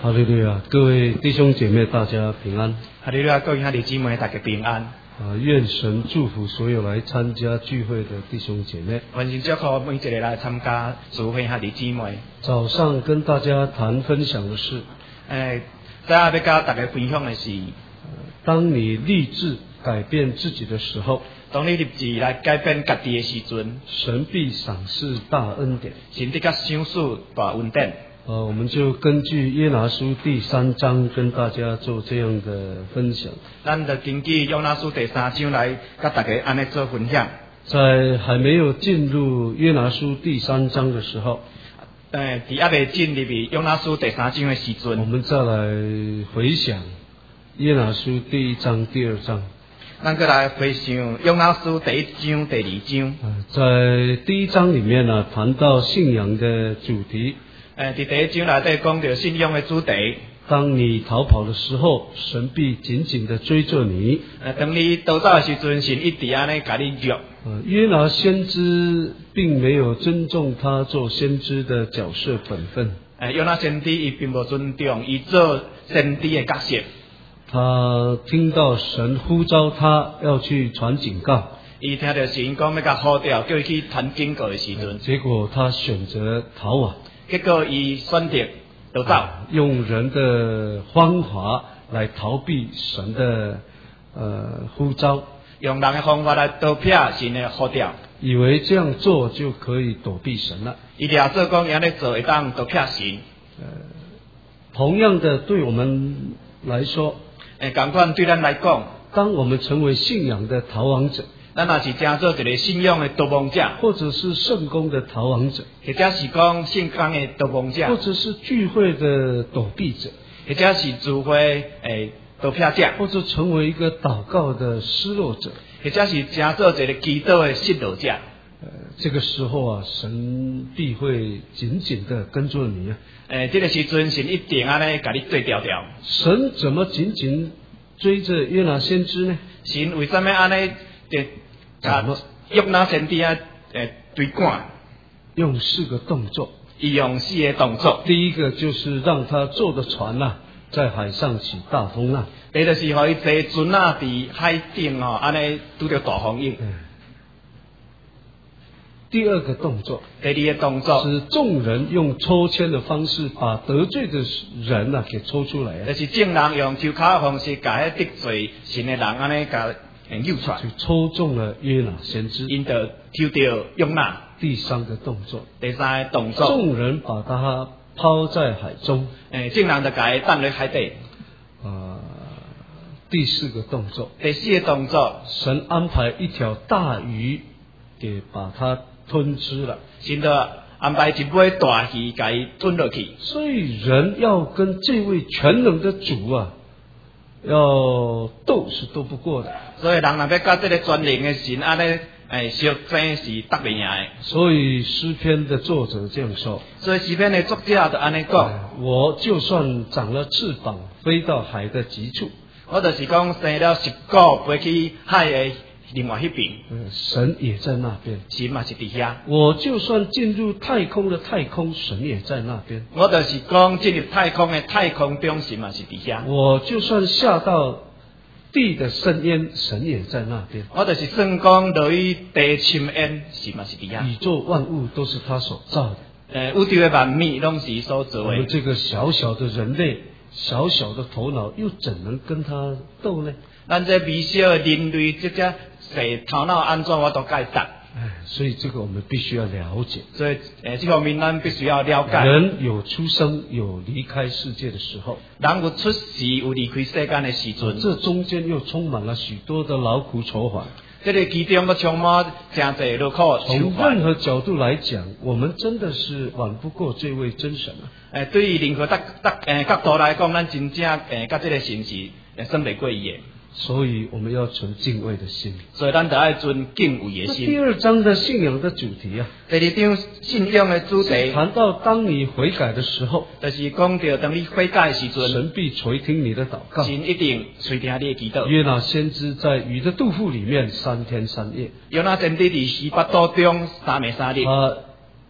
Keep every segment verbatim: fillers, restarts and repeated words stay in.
哈利路亚，各位弟兄姐妹，大家平安。 哈利路亚，各位兄弟姊妹，大家平安。 啊，愿神祝福所有来参加聚会的弟兄姐妹。 愿神祝福每一个来参加聚会兄弟姊妹。 早上跟大家谈分享的是， 诶，早下要甲大家分享的是， 当你立志改变自己的时候， 当你立志来改变家己的时阵， 神必赏赐大恩典， 神必甲赏赐大恩典。 呃，我们就根据约拿书第三章跟大家做这样的分享。 咱就根据约拿书第三章来甲大家安尼做分享。 在还没有进入约拿书第三章的时候， 诶，伫还未进入约拿书第三章的时阵， 我们再来回想约拿书第一章、第二章。 咱再来回想约拿书第一章、第二章。 在第一章里面呢，谈到信仰的主题。 诶，伫第一章内底讲到信仰的主题。 当你逃跑的时候，神必紧紧的追着你。 呃，当你逃走的时阵，神一直安尼甲你约。 呃，约拿先知并没有尊重他做先知的角色本分。 诶，约拿先知伊并无尊重伊做先知的角色。 他听到神呼召他要去传警告， 伊听到神讲要甲呼召，叫伊去传警告的时阵， 结果他选择逃亡。 结果伊选择逃走， 用人的方法来逃避神的呃呼召， 用人的方法来逃避神的呼召， 以为这样做就可以躲避神了。 伊俩做讲安尼做会当逃避神。 呃，同样的，对我们来说， 诶，同款对咱来讲， 当我们成为信仰的逃亡者， 咱若是正做一个信仰的逃亡者， 或者是圣公的逃亡者， 或者是讲圣公的逃亡者， 或者是聚会的躲避者， 或者是聚会诶逃避者， 或者成为一个祷告的失落者， 或者是正做一个祈祷的失落者。 呃，这个时候啊，神必会紧紧的跟着你啊。 诶，这个时阵神一定安尼甲你追调调。 神怎么紧紧追着约拿先知呢？ 神为什么安尼就甲约拿先知啊诶追赶？ 用四个动作。 伊用四个动作。 第一个就是让他坐的船啊，在海上起大风浪。 第一就是互伊坐船啊，伫海顶哦，安尼拄着大风雨。 嗯。第二个动作， 第二个动作是众人用抽签的方式把得罪的人啊给抽出来啊， 就是众人用抽卡的方式，把迄得罪神的人安尼甲揪出来， 就抽中了约拿先知， 因就抽到约拿。 第三个动作， 第三个动作， 众人把他抛在海中， 诶，众人就甲伊放在海底。 啊，第四个动作， 第四个动作， 神安排一条大鱼给把他吞吃了， 神就安排一尾大鱼甲伊吞落去。 所以人要跟这位全能的主啊，要斗是斗不过的。 所以人若要甲这个全能的神安尼诶相争是得袂赢的。 所以诗篇的作者这样说。 所以诗篇的作者就安尼讲： 我就算长了翅膀，飞到海的极处， 我就是讲生了十个飞去海的另外迄边， 嗯，神也在那边， 神嘛是伫遐。 我就算进入太空的太空，神也在那边。 我就是讲进入太空的太空中，神嘛是伫遐。 我就算下到地的深渊，神也在那边。 我就是算讲落于地深渊，神嘛是伫遐。 宇宙万物都是他所造的， 诶，宇宙的万物拢是所做的。 我们这个小小的人类，小小的头脑，又怎能跟他斗呢？ 咱这微小的人类，这只细头脑安怎我都解答。 哎，所以这个我们必须要了解。 所以，诶，这方面咱必须要了解。 人有出生，有离开世界的时候， 人有出世，有离开世间的时阵， 这中间又充满了许多的劳苦愁烦。 这个其中都充满真侪劳苦愁从烦。 任何角度来讲，我们真的是晚不过这位真神啊！ 诶，对于任何得得诶角度来讲，咱真正诶，甲这个神是诶算袂过伊的。 所以我们要存敬畏的心。 所以咱得爱存敬畏的心。 第二章的信仰的主题啊， 第二章信仰的主题谈到当你悔改的时候， 就是讲到当你悔改的时阵， 神必垂听你的祷告。 神一定垂听你的祈祷。 约拿先知在鱼的肚腹里面三天三夜， 约拿先知伫西巴岛中三暝三日， 他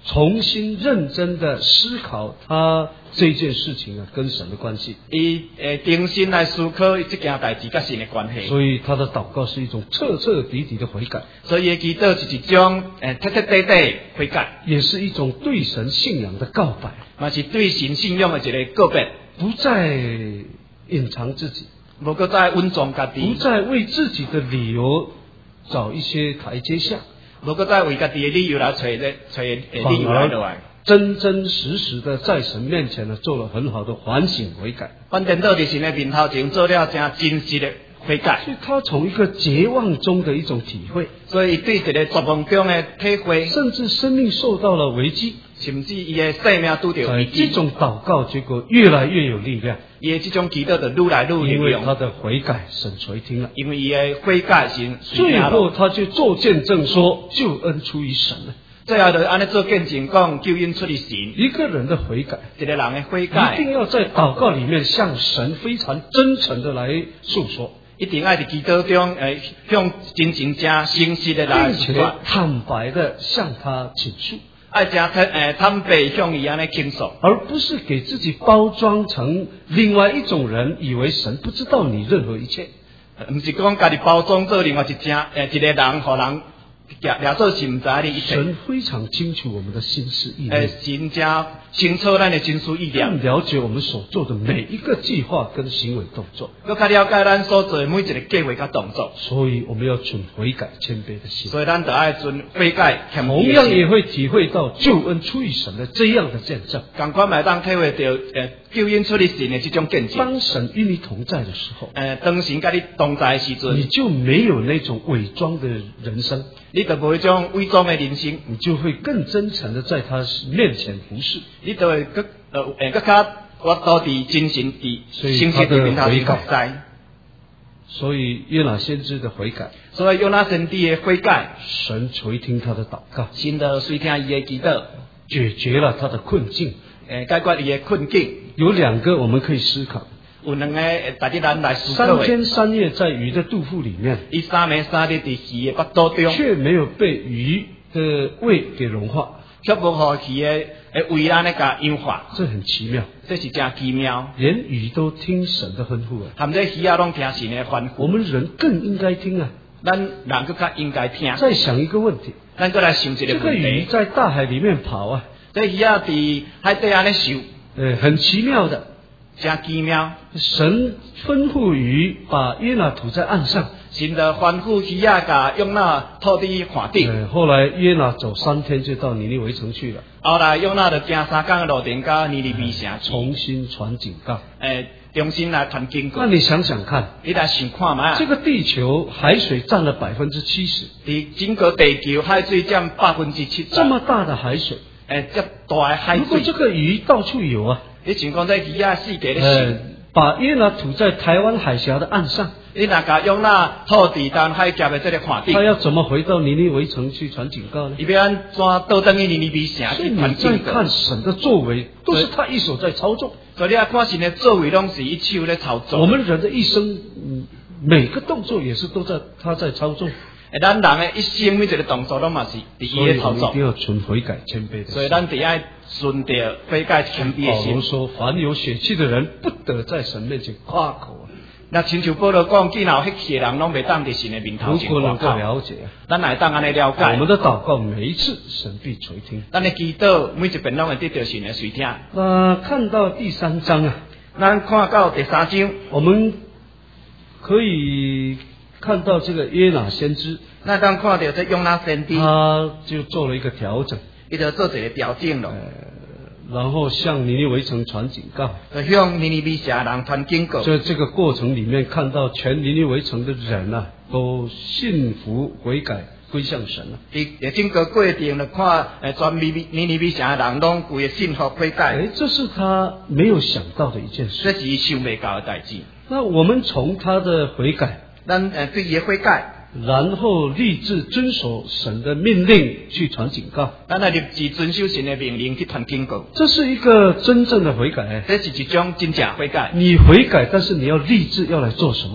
重新认真的思考他这件事情啊跟神的关系。 伊诶重新来思考这件代志甲神的关系。 所以他的祷告是一种彻彻底底的悔改， 所以祈祷是一种诶彻彻底底悔改， 也是一种对神信仰的告白， 嘛是对神信仰的一个告别， 不再隐藏自己， 无搁再伪装家己， 不再为自己的理由找一些台阶下， 无搁再为家己的理由来找咧找诶理由来落来， 真真实实的在神面前呢做了很好的反省悔改。 反正到伫神的面头前做了真真实的悔改， 所以他从一个绝望中的一种体会， 所以对一个绝望中的体会， 甚至生命受到了危机， 甚至伊的生命拄到危机， 这种祷告结果越来越有力量。 伊的这种祈祷就愈来愈有力量， 因为他的悔改神垂听了， 因为伊的悔改神垂听最了。 后他就做见证说，救恩出于神了。 最后就安尼做见证讲，救恩出于神。 一个人的悔改， 一个人的悔改， 一定要在祷告里面向神非常真诚的来诉说， 一定爱伫祈祷中，诶，向真正正诚实的来并且诉说， 坦白的向他倾诉， 爱正坦诶坦白向伊安尼倾诉， 而不是给自己包装成另外一种人，以为神不知道你任何一切。 毋是讲家己包装做另外一正诶一个人，互人掠掠做是毋知你一切。 神非常清楚我们的心思意诶， 念， 神正清楚咱的心思意念， 更了解我们所做的每一个计划跟行为动作， 佮较了解咱所做的每一个计划甲动作。 所以我们要存悔改谦卑的心， 所以咱就爱存悔改谦同卑的心。 样也会体会到救恩出于神的这样的见证。 共款嘛当体会到诶救恩出于神的这种见证。 当神与你同在的时候， 诶，当神甲你同在的时阵， 你就没有那种伪装的人生， 你就无迄种伪装的人生， 你就会更真诚的在他面前服侍。 你就会更呃诶更加我到伫真神伫诚实伫面头前服侍。 所以约拿先知的悔改， 所以约拿先知的悔改， 神垂听他的祷告， 神就垂听伊的祈祷， 解决了他的困境。 诶，解决伊的困境。 有两个我们可以思考， 有两个值得咱来思考的。 三天三夜在鱼的肚腹里面， 伊三暝三日伫鱼的腹肚中， 却没有被鱼的胃给融化， 却无互鱼的诶胃安尼甲氧化， 这很奇妙。 这是真奇妙。 连鱼都听神的吩咐啊， 含这鱼仔拢听神的吩咐， 我们人更应该听啊。 咱人更加应该听。 再想一个问题， 咱再来想一个这个问题。 鱼在大海里面跑啊， 这鱼仔伫海底安尼游， 呃，很奇妙的。 真奇妙。 神吩咐鱼把约拿吐在岸上， 神就吩咐鱼仔甲用那吐伫海顶。 呃，后来约拿走三天就到尼尼微城去了， 后来用那就行三天的路程到尼尼微城去， 重新传警告。 诶，重新来传经过。 那你想想看， 你来想看嘛？ 这个地球海水占了百分之七十， 伫整个地球海水占百分之七十， 这么大的海水， 诶，这大的海如果水， 这个鱼到处有啊， 你想讲这鱼仔世界咧呃游，， 把约拿吐在台湾海峡的岸上， 你若甲用那吐伫东海峡的这个海顶， 他要怎么回到尼尼微城去传警告呢？ 伊要安怎倒转去尼尼微城去所以你在传经过？ 看神的作为，都是他一手在操纵。 所以你要看神的作为，拢是一手咧操作。 我们人的一生，嗯，每个动作也是都在他在操纵。 诶，咱人的一生每一个动作，拢嘛是伫伊所咧操作以我们一定。要存悔改谦卑的心。 所以咱得爱顺着悔改谦卑的保罗心。 说：“凡有血气的人，不得在神面前夸口啊。 那亲像保罗讲，既然有血气的人，拢袂当伫神的面”头如前果能够夸口。 了解啊， 咱来当安尼了我解们，的祷告每一次神必垂听。 咱的祈祷每一遍拢会得到神的垂听。 那看到第三章啊， 咱看到第三章， 我们可以看到这个约拿先知， 咱当看到这用那先知， 他就做了一个调整， 伊就做一个调整咯， 呃，然后向尼尼微城传警告。 就向尼尼微城人传警告。 在这个过程里面，看到全尼尼微城的人啊，都信服悔改归向神了、 伫整个过程就看，诶，全尼尼尼微城的人拢规个信服悔改， 哎，这是他没有想到的一件事。 这是伊想袂到的代志。 那我们从他的悔改， 咱诶对伊的悔改， 然后立志遵守神的命令去传警告， 咱来立志遵守神的命令去传警告， 这是一个真正的悔改。 这是一种真正悔改。 你悔改，但是你要立志要来做什么？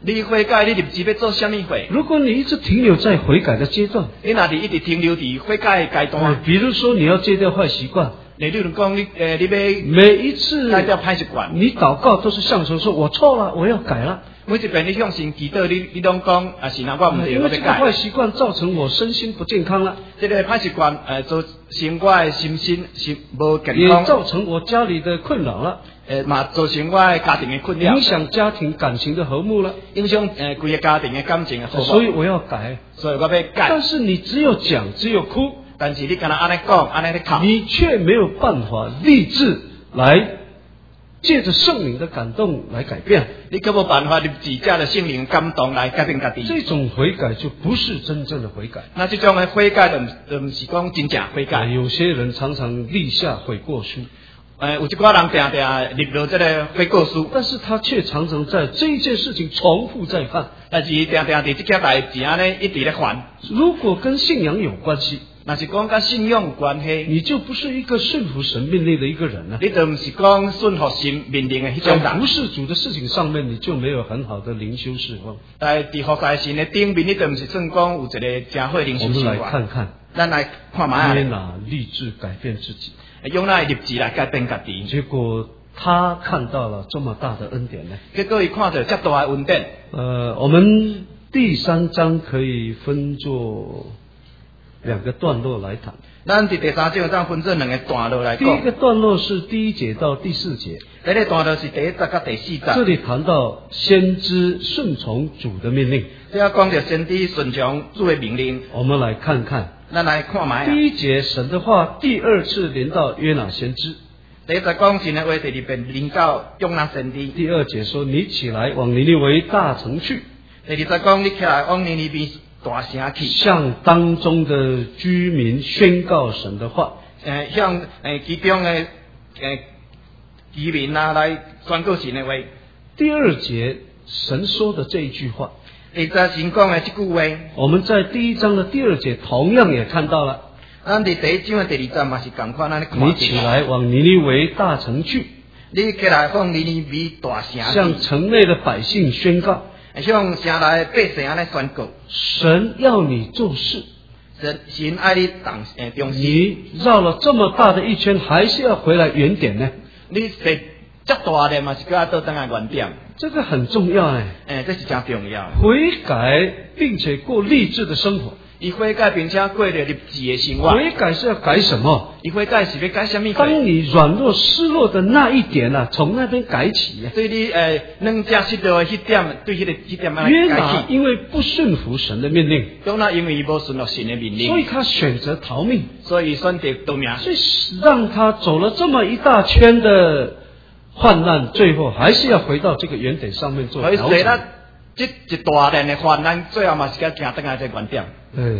你悔改，你立志要做什么悔？ 如果你一直停留在悔改的阶段， 你若是一直停留伫悔改的阶段， 比如说你要戒掉坏习惯， 你例如讲你诶，你要每一次戒掉歹习惯， 你祷告都是向神说：“我错了，我要改了。” 每一遍你向神祈祷，你你拢讲啊，是哪我唔对， 因为这个我要改。 坏习惯造成我身心不健康了， 这个歹习惯诶，造成我的心身是无健也康， 造成我家里的困扰了， 诶嘛造成我的家庭的困扰， 影响家庭感情的和睦了， 影响诶规个家庭的感情的和睦。 所以我要改。 所以我要改。 但是你只有讲，只有哭， 但是你敢若安尼讲，安尼咧哭， 你却没有办法立志来借着圣灵的感动来改变， 你可无办法立志借着圣灵感动来改变家己。 这种悔改就不是真正的悔改。 那这种的悔改就就唔是讲真正悔改。 有些人常常立下悔过书， 诶，有一寡人定定立落这个悔过书， 但是他却常常在这一件事情重复再犯， 但是定定伫这件代志安尼一直咧犯。 如果跟信仰有关系， 那是讲跟信仰有关系， 你就不是一个顺服神命令的一个人了。 你就唔是讲顺服神命令的迄种人。 在服事主的事情上面，你就没有很好的灵修释放。 在伫服侍神的顶面，你就唔是算讲有一个真好的灵修我们来生活。 看看， 咱来看卖约拿立志改变自己， 用那立志来改变家己。 结果他看到了这么大的恩典呢。 结果伊看到这大的恩典。 呃，我们第三章可以分作两个段落来谈。 咱伫第三章章分做两个段落来讲。 第一个段落是第一节到第四节， 第一个段落是第一节到第四节。 这里谈到先知顺从主的命令。 这要讲到先知顺从主的命令。 我们来看看， 咱来看卖。 第一节神的话第二次临到约拿先知。 第一节讲神的话，第二遍临到约拿先知。 第二节说：“你起来往尼尼微大城去。” 第二节讲你起来往尼尼微大城去， 向当中的居民宣告神的话。 诶，向诶其中的诶居民啊来宣告神的话。 第二节神说的这一句话， 第二节神讲的这句话， 我们在第一章的第二节同样也看到了。 咱伫第一章的第二节嘛是同款，咱咧看到。 你起来往尼尼微大城去， 你起来往尼尼微大城去， 向城内的百姓宣告。 向城内百姓安尼宣告， 神要你做事， 神神爱你当诶重视。 你绕了这么大的一圈，还是要回来原点呢？ 你是这大的嘛是搁倒等下原点， 这个很重要哎。 诶，这是真重要。 悔改并且过励志的生活。 伊悔改并且过着立志的生活。 悔改是要改什么？ 伊悔改是要改什么？ 当你软弱失落的那一点啊，从那边改起啊。 对你诶，两只失落的迄点，对迄个迄点啊约改起。 拿因为不顺服神的命令， 约拿因为伊无顺服神的命令， 所以他选择逃命， 所以选择逃命。 所以让他走了这么一大圈的患难，最后还是要回到这个原点上面做调整。 所以咱这一大段的患难，最后嘛是该行登来这原点。 对。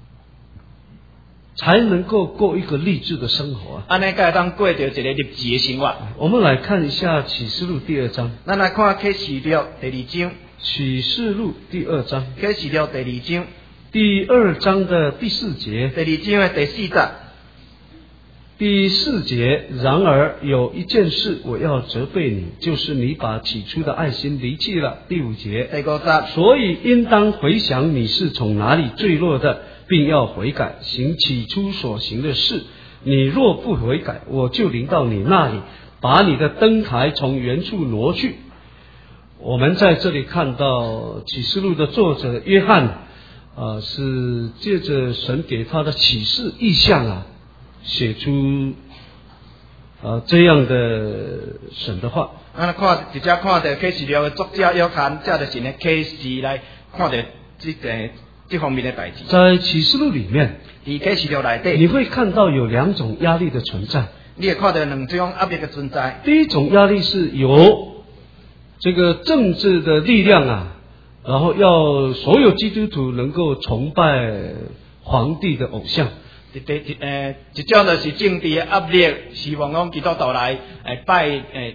才能够过一个励志的生活啊！ 安尼该当过着一个立志的生活。 我们来看一下启示录第二章。 咱来看启示录第二章。 启示录第二章。 启示录第二章。 第二章的第四节。 第二章的第四节。 第四节，然而有一件事我要责备你，就是你把起初的爱心离弃了。第五节， 第五节， 所以应当回想你是从哪里坠落的，并要悔改，行起初所行的事。你若不悔改，我就临到你那里，把你的灯台从原处挪去。我们在这里看到启示录的作者约翰，呃，是借着神给他的启示意象啊，写出呃这样的神的话。 咱看直接看到启示录的作者约翰借着神的启示来看到这个这方面的代志。 在启示录里面， 在启示录内底， 你会看到有两种压力的存在。 你会看到两种压力的存在。 第一种压力是由这个政治的力量啊，然后要所有基督徒能够崇拜皇帝的偶像。 第第诶，一种就是政治的压力，希望讲基督徒来诶拜诶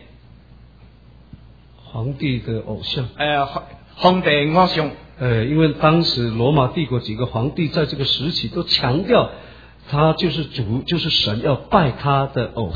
皇帝的偶像。 诶皇帝偶像。 呃，因为当时罗马帝国几个皇帝在这个时期都强调，他就是主，就是神，要拜他的偶像。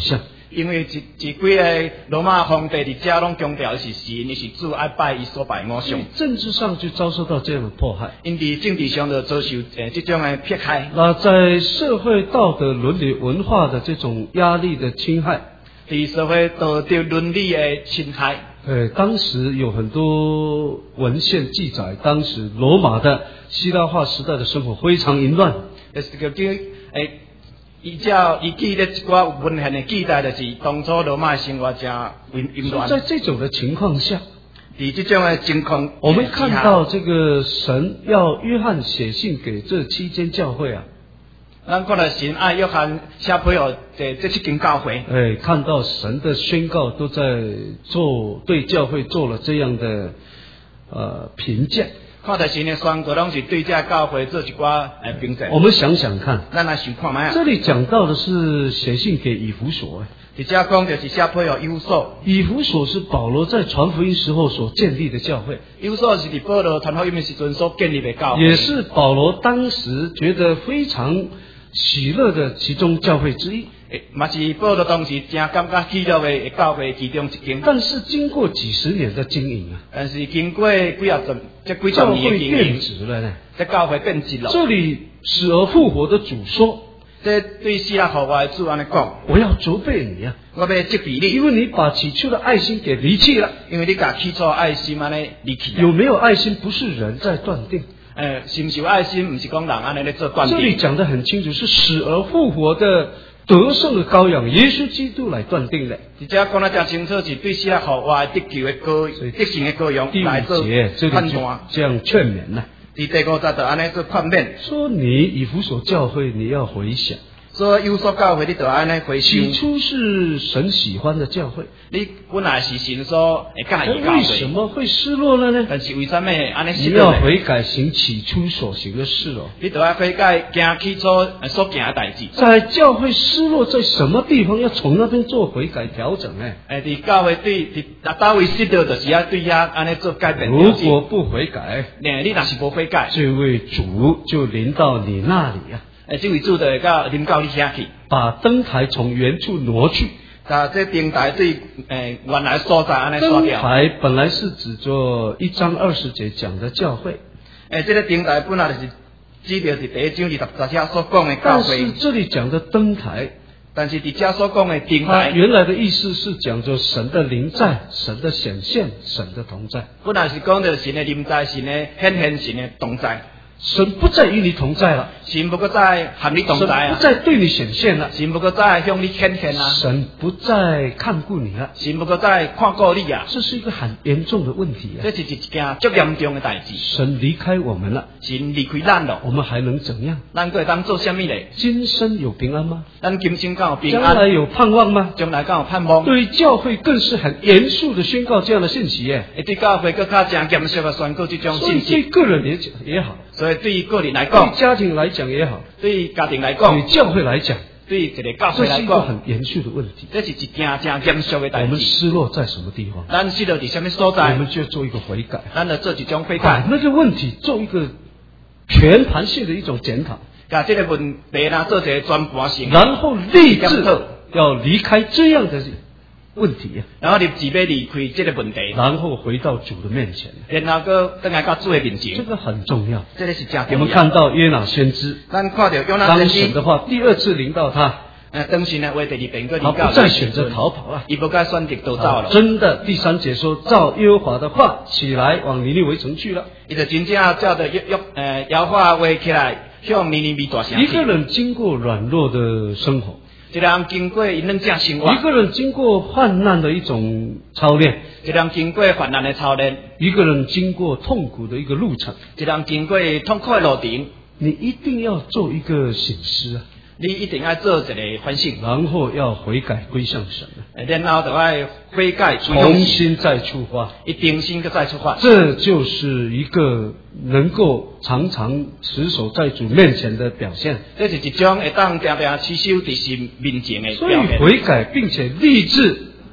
因为一一几个罗马皇帝伫遮拢强调是神，伊是主，爱拜伊所拜偶像。 政治上就遭受到这样的迫害， 因伫政治上就遭受诶这种诶迫害。 那在社会道德伦理文化的这种压力的侵害， 伫社会道德伦理诶侵害。 呃，当时有很多文献记载，当时罗马的希腊化时代的生活非常淫乱。 就是个叫诶，依照依据咧一寡文献的记载，就是当初罗马生活真淫淫乱。 在这种的情况下， 伫这种的情况， 我们看到这个神要约翰写信给这七间教会啊。 咱看到神爱约翰写配予这这七间教会， 哎，看到神的宣告都在做对教会做了这样的呃评价。 看到神的宣告，拢是对这教会做一寡诶评价。 我们想想看， 咱来想看卖啊。 这里讲到的是写信给以弗所， 伫遮讲就是写配予以弗所。 以弗所是保罗在传福音时候所建立的教会， 以弗所是伫保罗传福音的时阵所建立的教会， 也是保罗当时觉得非常喜乐的其中教会之一， 嘛是保罗当时真感觉喜乐的教会其中一间。 但是经过几十年的经营啊， 但是经过几啊十这几十教会年的经营， 变质了呢。 这教会变质了。 这里死而复活的主说， 这对死而复活的主安尼讲， 我要责备你啊， 我要责备你， 因为你把起初的爱心给离弃了。 因为你把起初爱心安尼离弃了。 有没有爱心不是人在断定， 呃，是不是有爱心，不是讲人安尼咧做断定。 这里讲得很清楚，是死而复活的得胜的羔羊耶稣基督来断定的。 而且讲得真清楚，是对死而复活得救的羔，得胜的羔羊来做判断。 这样劝勉呢、啊。 第第五节就安尼做劝勉， 说你以弗所教会你要回想， 所以有所教会你就安尼回想。 起初是神喜欢的教会， 你本来是神所会介意教会， 为什么会失落了呢？ 但是为什么安尼失你落呢？ 要悔改行起初所行的事哦。 你就要悔改行起初所行的代志。 在教会失落在什么地方，要从那边做悔改调整呢？ 诶，伫教会对伫大位失落，就是要对遐安尼做改变。 如果不悔改， 呢，你若是无悔改， 这位主就临到你那里啊！ 诶，这位主就会到临到你遐去， 把灯台从原处挪去。 把这灯台对诶原来所在安尼刷灯掉。 台本来是指着一章二十节讲的教会， 诶，这个灯台本来就是指的是第一章二十节所讲的教但会。 是这里讲的灯台， 但是伫遮所讲的灯它台， 原来的意思是讲着神的临在、神的显现、神的同在。 本来是讲着神的临在、神的显现、神的同在。 神不再与你同在了， 神不过再和你同在啊， 神不再对你显现了， 神不过再向你显现啊， 神不再看顾你了， 神不过再看顾你啊。 这是一个很严重的问题啊！ 这是一件足严重的代志。 神离开我们了， 神离开咱了， 我们还能怎样？ 咱会当做什么呢？ 今生有平安吗？ 咱今生敢有平将安？ 来有盼望吗？ 将来敢有盼望？ 对教会更是很严肃的宣告这样的信息耶。 对教会更加真严肃的宣告这种所以信息。 对个人也也好， 所以对于个人来对讲， 家庭来讲也好， 对家庭来对讲， 教会来讲， 对一个教这会来讲， 是一个很严肃的问题。 这是一件真严肃的我代志。 们失落在什么地方？ 咱失落伫什么所我在？ 们就做一个悔改， 咱就做一种悔改， 把那个问题做一个全盘性的一种检讨， 把这个问题呢做一个全盘性， 然后立志要离开这样的问题， 然后你自要离开这个问题， 然后回到主的面前， 然后个等来到主的面前， 这个很重要。 这个是真我们重要。 看到约拿先知， 咱看到约拿当先知， 神的话第二次临到他， 呃，当时呢为第二遍个他不再选择逃跑了， 伊不该选择逃走了。 真的，第三节说，照耶和华的话起来，往尼尼微城去了。 伊就真正照着约约呃摇话话起来，向尼尼微大城去。 一个人经过软弱的生活， 一个人经过因两正生活， 一个人经过患难的一种操练， 一个人经过患难的操练， 一个人经过痛苦的一个路程， 一个人经过痛苦的路程， 你一定要做一个省思啊， 你一定要做一个反省， 然后要悔改归向神啊， 然后就要悔改， 重新再出发， 一重新个再出发。 这就是一个能够常常持守在主面前的表现。 这是一种会当常常持守伫神面前的所以表现。 悔改并且立志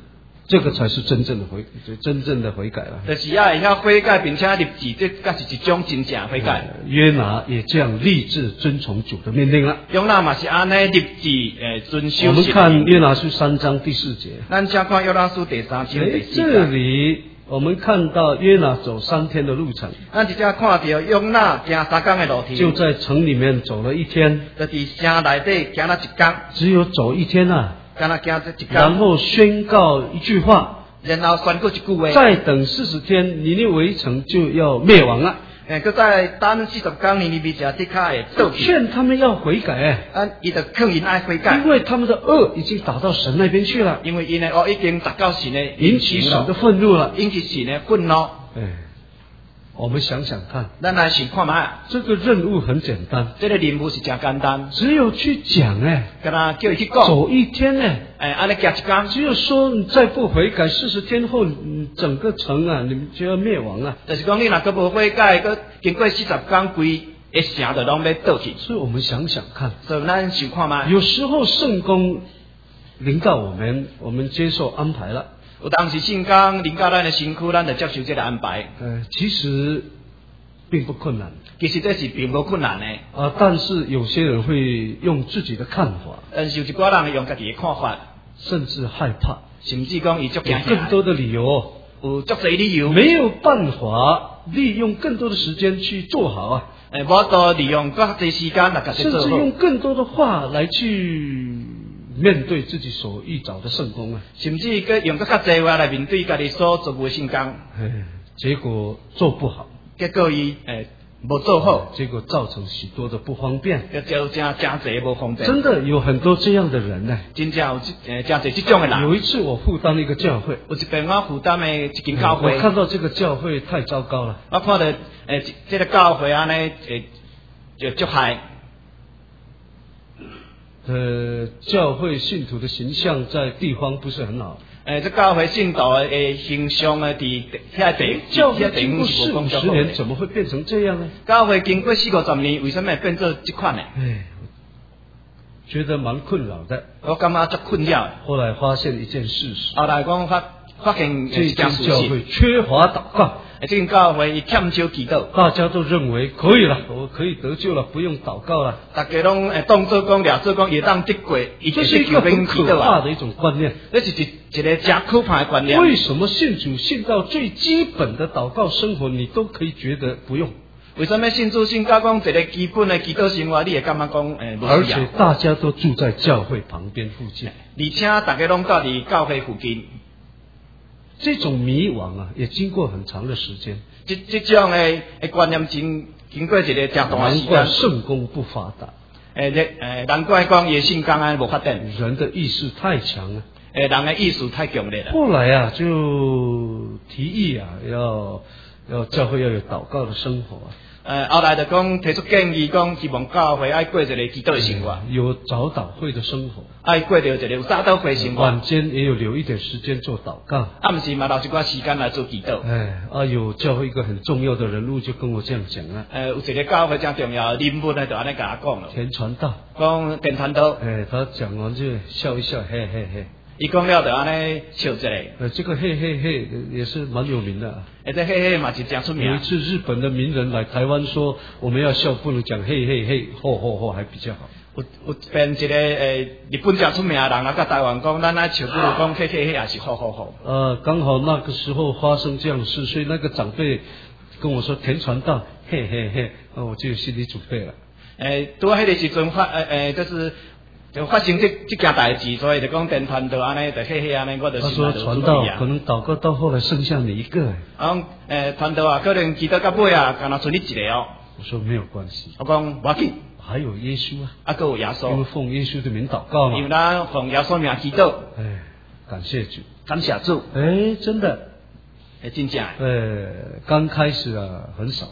这个才是真正的悔，真正的悔改了。 就是要会晓悔改，并且立志，这才是一种真正悔改。 约拿也这样立志遵从主的命令了。 约拿嘛是安尼立志诶遵守。 我们看约拿书三章第四节。 咱先看约拿书第三章第四节。 这里我们看到约拿走三天的路程。 咱直接看到约拿行三天的路程。 就在城里面走了一天。 就伫城内底行了一天。 只有走一天啊。然后宣告一句话， 然后宣告一句话， 再等四十天，尼尼微城就要灭亡了。 诶，佮再等四十天，尼尼微城的确会倒去。 劝他们要悔改诶， 啊，伊就劝因爱悔改， 因为他们的恶已经打到神那边去了， 因为因的恶已经达到神的， 引起神的愤怒了， 引起神的愤怒。 诶。我们想想看， 咱来想看嘛， 这个任务很简单， 这个任务是真简单， 只有去讲哎， 跟他叫伊去讲， 走一天哎， 哎，安尼行一天， 只有说你再不悔改，四十天后，整个城啊，你们就要灭亡啊。 就是讲你若个不悔改，个经过四十天，规一城就拢要倒去。 所以我们想想看， 所以咱想看嘛， 有时候圣公临到我们，我们接受安排了。 有当时圣公临到咱的身躯，咱就接受这个安排。 呃，其实并不困难， 其实这是并不困难的。 啊，但是有些人会用自己的看法， 但是有一寡人用家己的看法， 甚至害怕， 甚至讲伊足惊吓， 更多的理由， 有足侪理由， 没有办法利用更多的时间去做好啊。 诶，无多利用更多时间来甲这做好， 甚至用更多的话来去面对自己所遇着的圣工啊， 甚至佮用更较侪话来面对家己所做的圣工， 哎，结果做不好， 结果伊诶无做好， 结果造成许多的不方便， 就造成真侪无方便。 真的有很多这样的人呢， 真正有诶真侪这种的人。 有一次我负担一个教会， 有一遍我负担的一间教会， 我看到这个教会太糟糕了， 我看到诶这个教会安尼诶就足害。 呃，教会信徒的形象在地方不是很好。 诶，这教会信徒的形象啊，伫遐地， 教会经过四五十年，怎么会变成这样呢？ 教会经过四五十年，为什么会变做这款呢？ 哎，觉得蛮困扰的。 我感觉足困扰。 后来发现一件事实。 后来讲发发现这间教会缺乏祷告。 这间教会伊欠少祈祷， 大家都认为可以了，我可以得救了，不用祷告了。 大家拢诶当做讲了做讲，也当得过， 这是一个很可怕的一种观念， 这是一一个真可怕的观念。 为什么信主信到最基本的祷告生活，你都可以觉得不用？ 为什么信主信到讲一个基本的祈祷生活，你会感觉讲诶无需要？ 而且大家都住在教会旁边附近， 而且大家拢住伫教会附近。 这种迷惘啊，也经过很长的时间。 这这种诶诶观念经经过一个真长的时间。 难怪圣公不发达。 诶，这诶难怪讲也圣公安无发展。 人的意识太强了。 诶，人的意识太强烈了。 后来啊，就提议啊，要要教会要有祷告的生活啊。 呃，后来就讲提出建议，讲希望教会爱过一个祈祷的生活， 有早祷会的生活， 爱过着一个有早祷会生活。 晚间也有留一点时间做祷告， 暗时嘛留一寡时间来做祈祷。 哎，啊，有教会一个很重要的人物就跟我这样讲啊， 呃，有一个教会真重要的人物呢，就安尼甲我讲了。 田传道， 讲田传道， 哎，他讲完就笑一笑，嘿嘿嘿。 伊讲了就安尼笑一下。 呃，这个嘿嘿嘿也是蛮有名的、啊。 哎，这嘿嘿嘛是真出名。 有一次日本的名人来台湾说，我们要笑不能讲嘿嘿嘿，吼吼吼还比较好。 有有变一个诶，日本真出名的人来甲台湾讲，咱爱笑不如讲嘿嘿嘿也是吼吼吼。 呃，刚好那个时候发生这样的事，所以那个长辈跟我说田传道，嘿嘿嘿，那我就有心理准备了。 诶，拄啊迄个时阵发诶诶，就是。就发生这这件代志，所以就讲电传道安尼，就嘿嘿安尼，我就他说传道可能祷告到后来剩下你一个。 啊，诶，传道啊，可能祈祷到尾啊，敢若剩你一个哦。 我说没有关系。 我讲无要紧， 还有耶稣啊， 啊，还有耶稣， 因为奉耶稣的名祷告嘛。 因为咱奉耶稣名祈祷。 哎，感谢主， 感谢主。 哎，真的， 哎，真正。 呃，刚开始啊很少。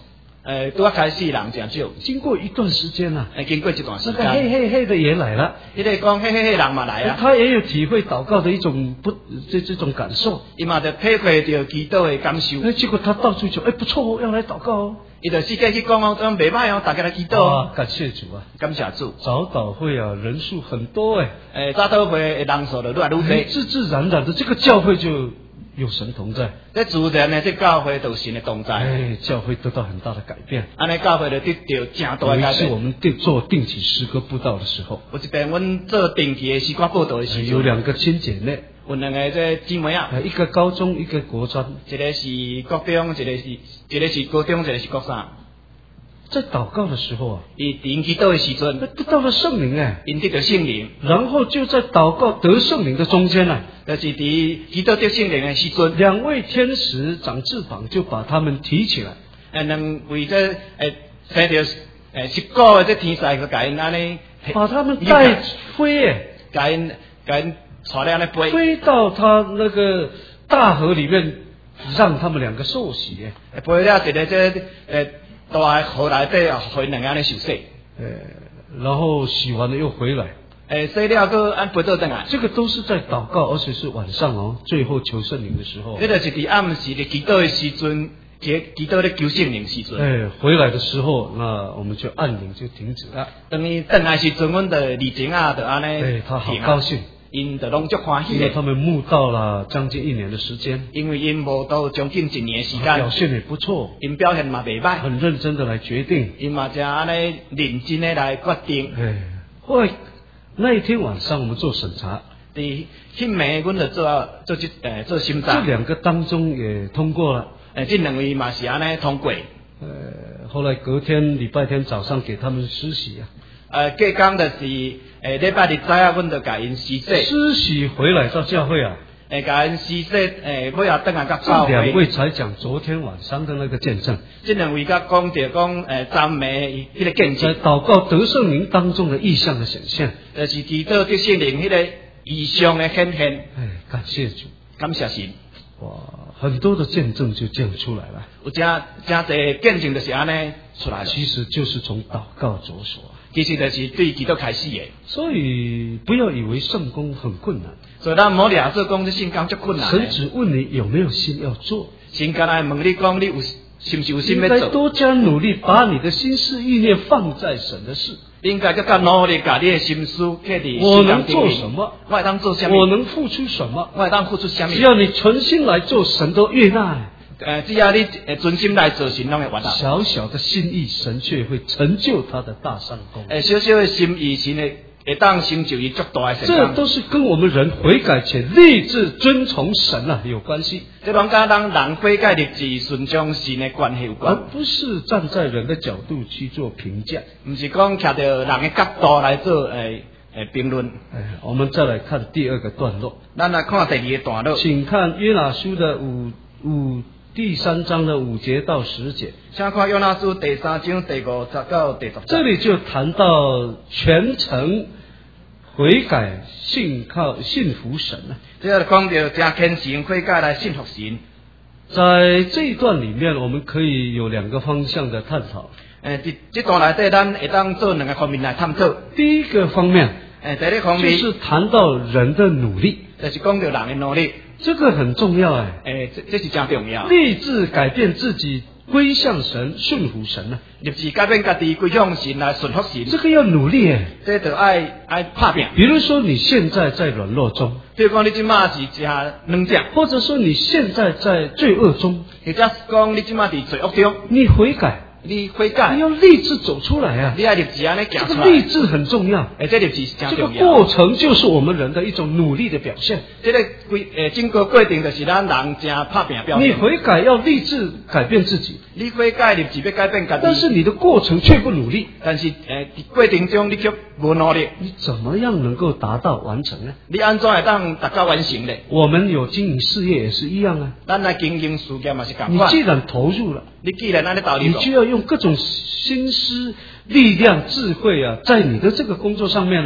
呃，拄啊开始人真少。 经过一段时间了， 呃，经过一段时那个黑间， 黑黑的也来了。 迄个讲嘿嘿嘿人嘛来啊， 他也有体会祷告的一种不这这种感受。 伊嘛就体会到祈祷的感受。 哎，结果他到处讲，哎，不错哦，要来祷告哦。 伊就世界去讲哦，讲袂歹哦，大家来祈祷哦。 感谢主啊！ 感谢主。 早祷会啊，人数很多哎。 诶，早祷会人数就愈来愈多。 自自然然的，这个教会就有神同在。 这自然呢，这教会就神的同在。 哎，教会得到很大的改变。 安尼教会就得到正大的改变。 有一次我们定做定期诗歌布道的时候， 有一遍阮做定期的诗歌布道的时候， 有两个亲姐妹， 有两个这姊妹啊， 一个高中，一个国专， 一个是国中，一个是一个是高中，一个是国三。 在祷告的时候啊， 伊因祈祷的时阵， 得到了圣灵哎， 因得到圣灵， 然后就在祷告得圣灵的中间呢， 就是伫祈祷得圣灵的时阵， 两位天使长翅膀就把他们提起来， 诶，两位这诶生着诶十个这天使个甲因安尼， 把他们带飞哎， 甲因甲因带了安尼飞， 飞到他那个大河里面，让他们两个受洗哎，飞了一个这诶。大河内底啊，回两个安尼受洗， 呃，然后洗完了又回来， 诶，洗了个按飞倒转来， 这个都是在祷告，而且是晚上哦，最后求圣灵的时候。 这就是伫暗时伫祈祷的时阵，祈祈祷咧求圣灵时阵。 哎，回来的时候，那我们就按铃就停止了。 等伊转来时阵，阮的旅程啊，就安尼。 哎，他好高兴。 因就拢足欢喜的， 因为他们慕道了将近一年的时间， 因为因慕道将近一年的时间， 表现也不错， 因表现嘛袂歹， 很认真的来决定， 因嘛正安尼认真的来决定。 哎，后来那一天晚上我们做审查， 伫迄暝阮就做做即诶做审查， 这两个当中也通过了， 诶，这两位嘛是安尼通过。 呃，后来隔天礼拜天早上给他们施洗啊。 呃，隔天就是诶，礼拜日早啊，阮就甲因施洗。 施洗回来到教会啊， 诶，甲因施洗，诶，尾后等下甲教会。 这两位才讲昨天晚上的那个见证。 这两位甲讲着讲，诶，赞美迄个见证。 在祷告得圣灵当中的意象的显现， 就是祈祷得圣灵迄个异象的显现。 哎，感谢主， 感谢神。 哇，很多的见证就这样出来了。 有真真侪见证就是安尼出来， 其实就是从祷告着手啊。 其实就是对祈祷开始的。 所以不要以为圣工很困难， 所以咱莫俩做工这圣工足困难。 神只问你有没有心要做， 神刚来问你讲，你有是不是有心要做？应该多加努力，把你的心思意念放在神的事。 应该更加努力，把你的心思刻伫。 我能做什么？ 我当做什么？ 我能付出什么？ 我当付出什么？ 只要你存心来做，神都悦纳。 呃，只要你呃专心来做，神拢会悦纳。 小小的心意，神却会成就他的大善功。 诶，小小的心意，神会会当成就伊足大的善功。 这都是跟我们人悔改且立志遵从神啊有关系。 这拢甲咱人悔改立志顺从神的关系有关， 而不是站在人的角度去做评价， 不是讲徛着人的角度来做诶诶评论。 哎，我们再来看第二个段落。 咱来看第二个段落， 请看约拿书的五五第三章的五节到十节。 请看约拿书第三章第五十到第十节。 这里就谈到全程悔改、信靠、信服神啊。 这个讲到真虔诚悔改来信服神。 在这一段里面，我们可以有两个方向的探讨。 诶，这这段内底，咱会当做两个方面来探讨。 第一个方面， 诶，第一个方面就是谈到人的努力， 就是讲到人的努力， 这个很重要哎。 诶，这这是真重要。 立志改变自己，归向神，顺服神啊！ 立志改变家己，归向神来顺服神， 这个要努力哎。 这就爱爱拍拼。 比如说你现在在软弱中， 比如讲你即马是食软食， 或者说你现在在罪恶中， 或者是讲你即马伫罪恶中， 你悔改。 你悔改， 你要立志走出来啊！ 你要立志安尼行出来。 这个立志很重要， 诶，这立志是真重要。 这个过程就是我们人的一种努力的表现。 这个规诶整个过程就是咱人正拍拼表现。 你悔改要立志改变自己， 你悔改立志要改变家己， 但是你的过程却不努力。 但是诶，伫过程中你却无努力， 你怎么样能够达到完成呢？ 你安怎会当达到完成呢？ 我们有经营事业也是一样啊。 咱来经营事业嘛是共你款。 既然投入了， 你既然安尼投入， 你就要用各种心思、力量、智慧啊，在你的这个工作上面呢、啊。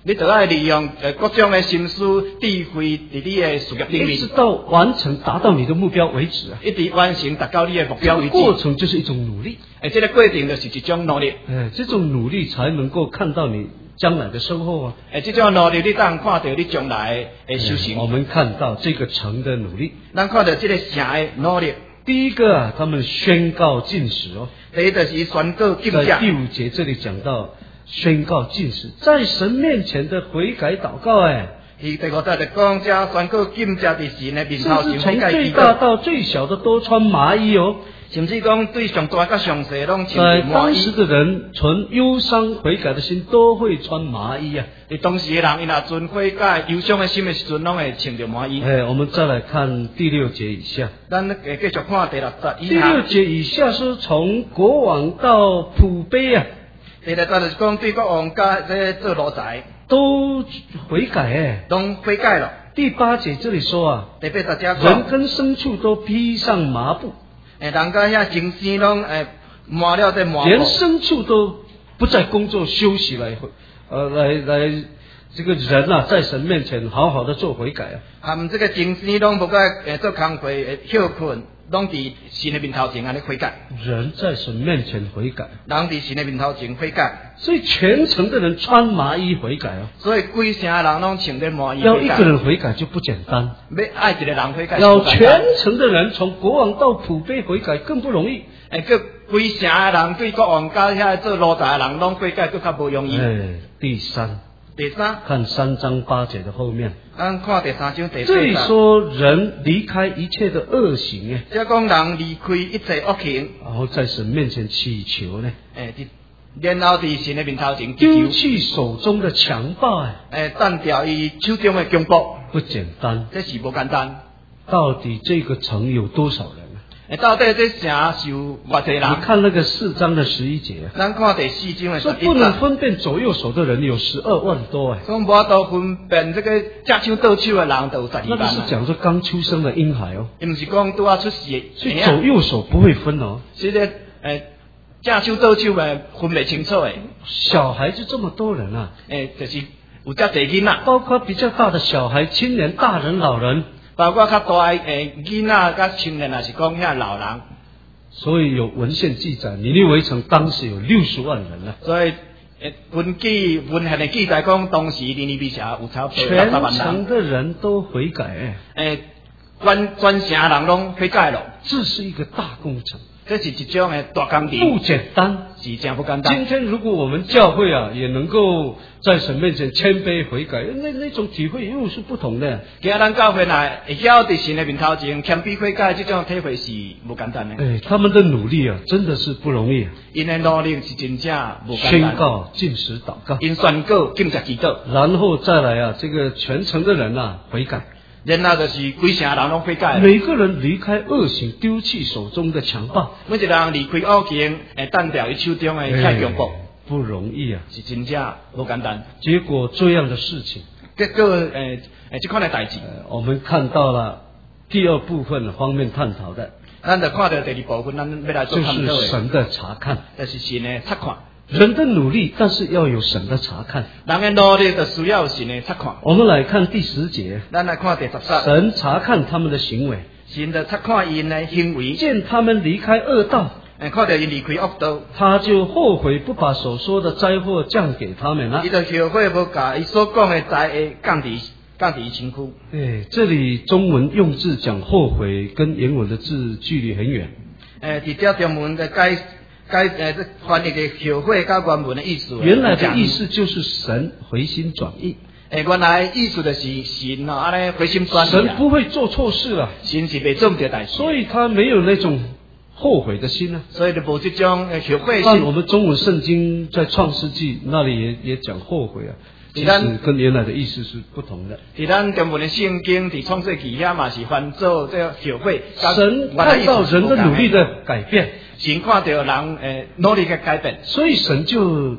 你就要利用呃各种的心思智慧，伫你的事业顶面， 一直到完成达到你的目标为止啊。 一直完成达到你的目标为止。 过程就是一种努力， 诶，这个过程就是一种努力。 哎，这种努力才能够看到你将来的收获啊。 诶，这种努力你当看到你将来的修行。 我们看到这个城的努力， 咱看到这个城的努力。 第一个啊，他们宣告禁食哦。 第一就是宣告禁食。 在第五节这里讲到宣告禁食，在神面前的悔改祷告，哎。 第五节就讲，这宣告禁食在神的面头前从最大到最小的都穿麻衣哦。 甚至讲对上大到上细拢穿麻衣。 在当时的人存忧伤悔改的心都会穿麻衣啊。 在当时的人，伊若存悔改忧伤的心的时阵，拢会穿着麻衣。 哎，我们再来看第六节以下。 咱继续看第六节以下。 第六节以下是从国王到仆卑啊。 第六节就是讲对国王甲这做奴才都悔改哎， 都悔改了。 第八节这里说啊， 第八节讲人跟牲畜都披上麻布。 诶，人家遐精神拢诶麻了在麻布， 连牲畜都不在工作休息来，呃，来来，这个人啊，在神面前好好的做悔改啊。 他们这个精神拢不该诶做工课诶休困，拢伫神的面头前安尼悔改。 人在神面前悔改， 人伫神的面头前悔改。 所以全城的人穿麻衣悔改啊。 所以规城人拢穿着麻衣。 要一个人悔改就不简单， 要爱一个人悔改。 要全城的人从国王到仆卑悔改更不容易。 诶，个规城的人对国王甲遐做奴才的人拢悔改，更较无容易。 哎，第三。 第三， 看三章八节的后面。 咱看第三章第四节。 这里说人离开一切的恶行哎。 这讲人离开一切恶行， 然后在神面前祈求呢。 诶，然后伫神的面头前丢弃手中的强暴哎。 诶，断掉伊手中的强暴， 不简单。 这是不简单。 到底这个城有多少人？ 诶，到底这城是有偌济人？ 你看那个四章的十一节， 咱看第四章的十一节， 说不能分辨左右手的人有十二万多哎。 说无法度分辨这个正手倒手的人都有十二万。 那个是讲说刚出生的婴孩哦， 伊唔是讲拄啊出世的， 所以左右手不会分哦。 是咧，诶，正手倒手诶分袂清楚诶。 小孩就这么多人啊， 诶，就是有遮侪囡仔， 包括比较大的小孩、青年、大人、老人。 包括较大诶囡仔、甲青年，也是讲遐老人。 所以有文献记载，尼尼微城当时有六十万人啊。 所以，诶，文记文献的记载讲，当时尼尼微城有差不多六十万人。 全城的人都悔改诶。 诶，全全城人拢悔改了。 这是一个大工程。 这是一种诶大工程， 不简单， 是真不简单。 今天如果我们教会啊，也能够在神面前谦卑悔改，那那种体会又是不同的。 今日咱教会来会晓伫神的面头前谦卑悔改，这种体会是不简单的。 哎，他们的努力啊，真的是不容易啊。 因的努力是真正不简单。 宣告禁食祷告， 因宣告禁食祈祷， 然后再来啊，这个全城的人啊悔改。 然后就是规城人拢悔改。 每个人离开恶行，丢弃手中的强暴。 每一个人离开恶行，诶，断掉伊手中的太强暴， 不容易啊， 是真正不简单。 结果这样的事情， 结果诶诶，这款的代志， 我们看到了第二部分方面探讨的， 咱就看到第二部分，咱要来做探讨的， 就是神的查看， 就是神的察看。 人的努力，但是要有神的查看。 人的努力就需要神的察看。 我们来看第十节， 咱来看第十节。 神查看他们的行为， 神就察看因的行为， 见他们离开恶道， 诶，看到因离开恶道， 他就后悔，不把所说的灾祸降给他们了。 伊就后悔，不把伊所讲的灾祸降伫降伫伊身躯。 哎，这里中文用字讲后悔，跟原文的字距离很远。 诶，直接中文的解。该呃，这翻译的后悔甲原文的意思， 原来的意思就是神回心转意。 诶，原来意思就是神啊，安尼回心转意。 神不会做错事了， 神是袂做唔对代志， 所以他没有那种后悔的心呢、啊。 所以就无这种后悔心。 但我们中文圣经在创世纪那里也也讲后悔啊，其实跟原来的意思是不同的。 伫咱中文的圣经，伫创世纪遐嘛是翻做这后悔。 神看到人的努力的改变。 神看到人诶努力的改变， 所以神就